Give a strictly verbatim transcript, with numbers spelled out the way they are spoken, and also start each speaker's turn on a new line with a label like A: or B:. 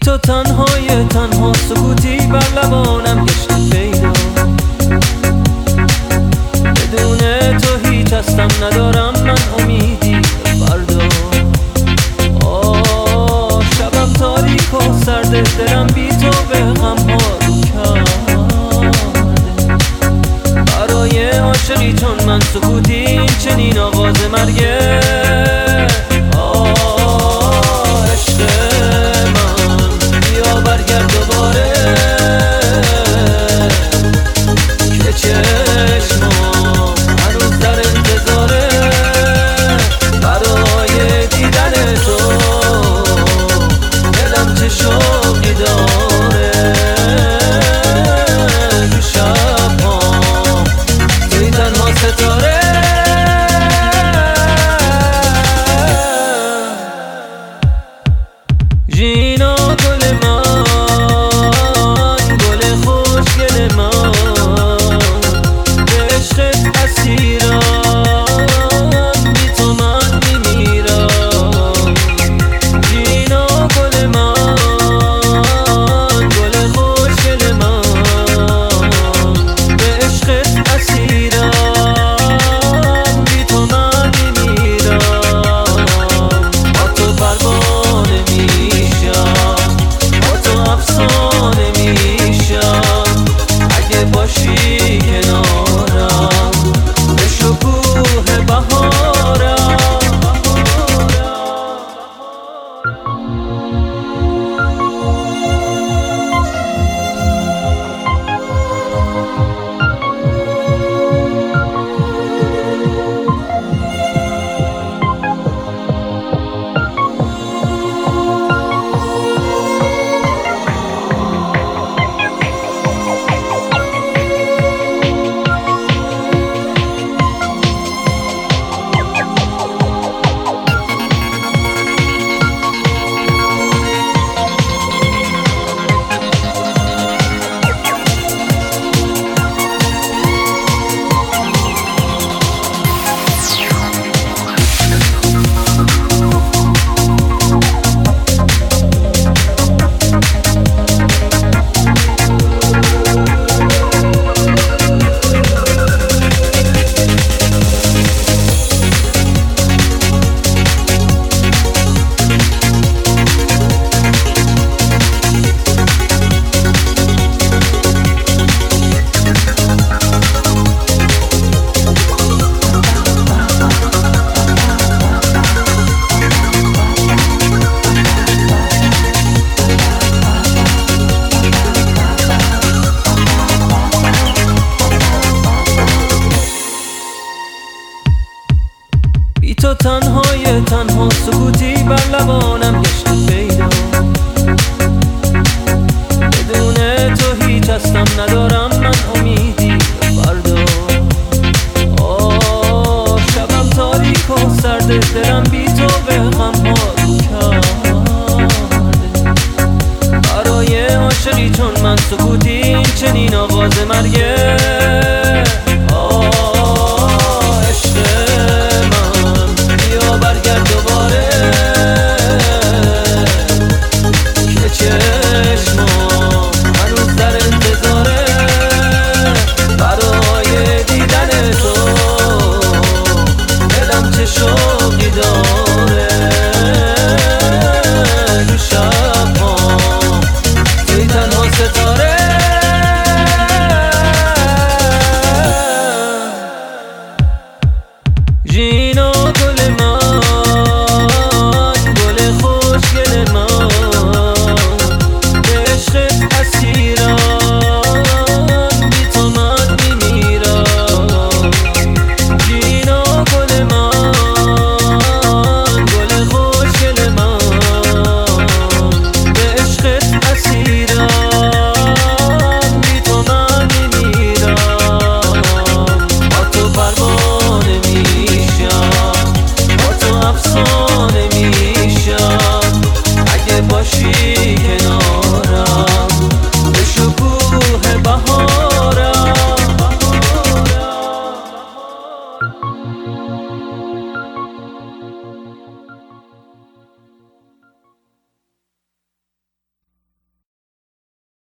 A: تو تنهای تنها سکوتی بر لبانم گشتی پیدا. بدون تو هیچ هستم ندارم من امیدی به فردا. آه شبم تاریک و سرده، دلم بی تو به غم ها رو کرده. برای عاشقی چون من سکوتی این چنین آغاز مرگه. ژینا گل من، گل خوشگل من، به عشقت اسیرم، بی تو من میمیرم. ژینا گل من، گل خوشگل من، به عشقت اسیرم، بی تو من میمیرم. با تو پروانه میشم، افسانه میشم اگه باشی کنارم، به شکوه بهارم. بی تو تنهای تنها سکوتی بر لبانم گشتی پیدا. بدون تو هیچ هستم ندارم من امیدی به فردا. آه شبم تاریک و سرده، دلم بی تو به غم ها رو کرده. برای عاشقی چون من سکوتی این چنین آغاز مرگه. ژینا گل من، گل خوشگل من، به عشقت اسیرم، بی تو من میمیرم. ژینا گل من، گل خوشگل من، به عشقت اسیرم، بی تو من میمیرم. با تو پروانه افسانه میشم اگه باشی کنارم، به شکوه بهارم.